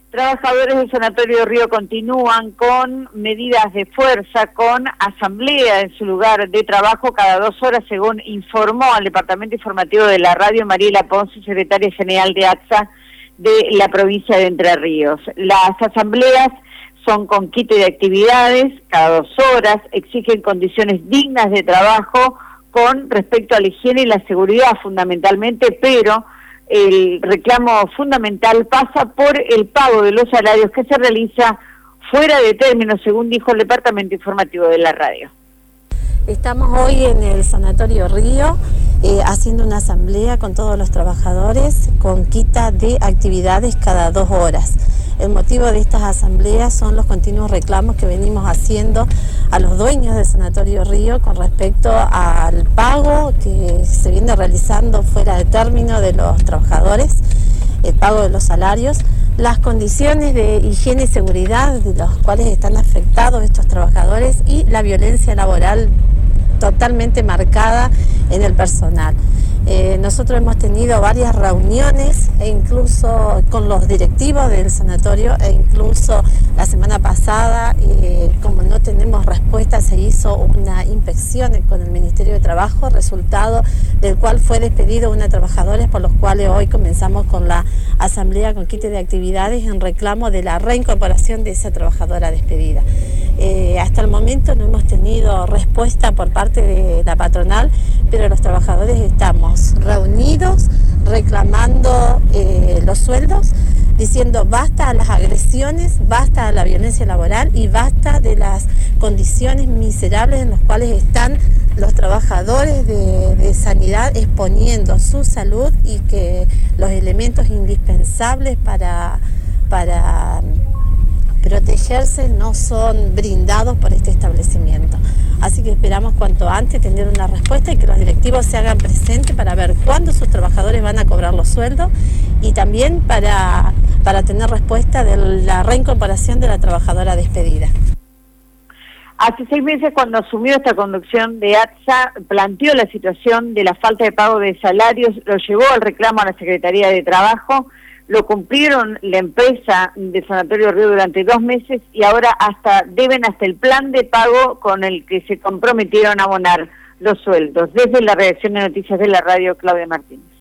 Trabajadores del Sanatorio Río continúan con medidas de fuerza, con asamblea en su lugar de trabajo cada 2 horas, según informó al Departamento Informativo de la Radio Mariela Ponce, secretaria general de ATSA de la provincia de Entre Ríos. Las asambleas son con quite de actividades cada 2 horas, exigen condiciones dignas de trabajo con respecto a la higiene y la seguridad fundamentalmente, pero el reclamo fundamental pasa por el pago de los salarios que se realiza fuera de término, según dijo el Departamento Informativo de la radio. Estamos hoy en el Sanatorio Río haciendo una asamblea con todos los trabajadores con quita de actividades cada 2 horas. El motivo de estas asambleas son los continuos reclamos que venimos haciendo a los dueños del Sanatorio Río con respecto al pago que se viene realizando fuera de término de los trabajadores, el pago de los salarios, las condiciones de higiene y seguridad de los cuales están afectados estos trabajadores y la violencia laboral totalmente marcada en el personal. Nosotros hemos tenido varias reuniones e incluso con los directivos del sanatorio e incluso la semana pasada, como no tenemos respuesta, se hizo una inspección con el Ministerio de Trabajo, resultado del cual fue despedido una trabajadora, por los cuales hoy comenzamos con la asamblea con quite de actividades en reclamo de la reincorporación de esa trabajadora despedida. Hasta el momento no hemos tenido respuesta por parte de la patronal, pero los trabajadores estamos reunidos reclamando los sueldos, diciendo basta a las agresiones, basta a la violencia laboral y basta de las condiciones miserables en las cuales están los trabajadores de sanidad exponiendo su salud y que los elementos indispensables para protegerse no son brindados por este establecimiento. Así que esperamos cuanto antes tener una respuesta y que los directivos se hagan presentes para ver cuándo sus trabajadores van a cobrar los sueldos y también para tener respuesta de la reincorporación de la trabajadora despedida. Hace 6 meses, cuando asumió esta conducción de ATSA, planteó la situación de la falta de pago de salarios, lo llevó al reclamo a la Secretaría de Trabajo, lo cumplieron la empresa de Sanatorio Río durante 2 meses y ahora deben hasta el plan de pago con el que se comprometieron a abonar los sueldos. Desde la redacción de Noticias de la Radio, Claudia Martínez.